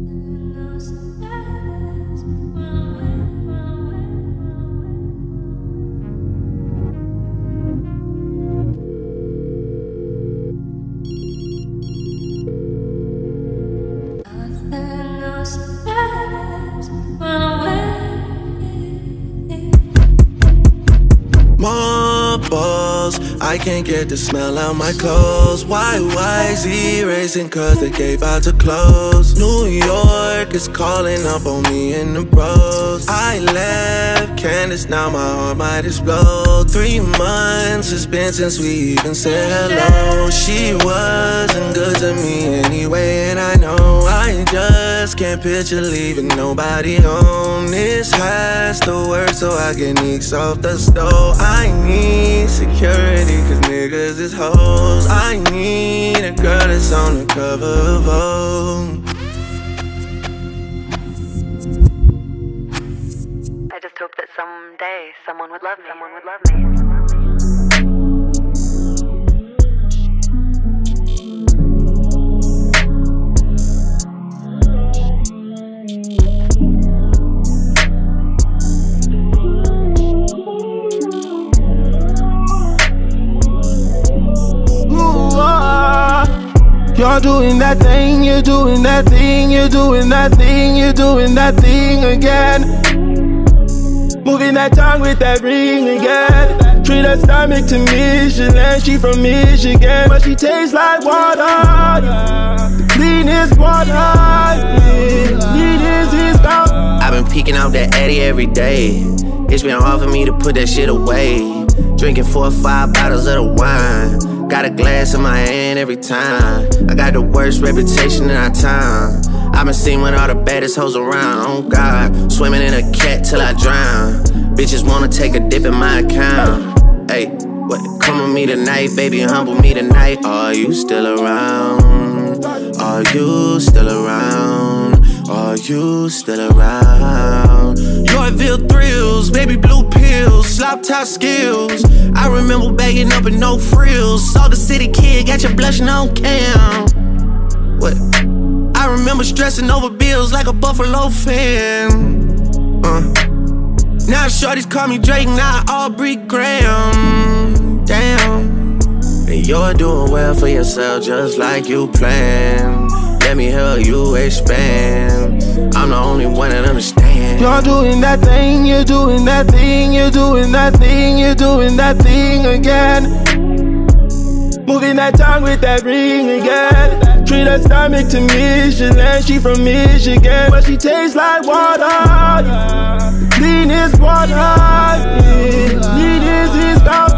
Balls, I can't get the smell out my clothes. YYZ racing cause they gave out to close. New York is calling up on me and the bros. I left Candace, now my heart might explode. 3 months it's been since we even said hello. She wasn't good to me anyway, and I know I just can't picture leaving nobody home. This has to work so I can ease off the stove. I need security cause niggas is hoes. I need a girl that's on the cover of Vogue. I just hope that someday someone would love me. You're doing that thing, you're doing that thing, you're doing that thing, you're doing that thing again. Moving that tongue with that ring again. Treat her stomach to Michelin, she from Michigan, but she tastes like water. The cleanest water. I've been peeking out that Addy every day. It's been hard for me to put that shit away. Drinking 4 or 5 bottles of the wine. Got a glass in my hand every time. I got the worst reputation in our town. I've been seen with all the baddest hoes around. Oh God, swimming in a cat till I drown. Bitches wanna take a dip in my account. Hey, what? Come with me tonight, baby, humble me tonight. Are you still around? Are you still around? Are you still around? Yorkville thrills, baby blue pills, slop top skills. I remember bagging up and no frills. Saw the city kid, got you blushing on cam. What? I remember stressing over bills like a Buffalo fan. Now shorties call me Drake, not Aubrey Graham. Damn. And you're doing well for yourself, just like you planned. Let me help you expand. I'm the only one that understands. You're doing that thing, you're doing that thing, you're doing that thing, you're doing that thing again. Moving that tongue with that ring again. Treat her stomach to Michelin, she from Michigan, but she tastes like water. The cleanest water. Cleanest is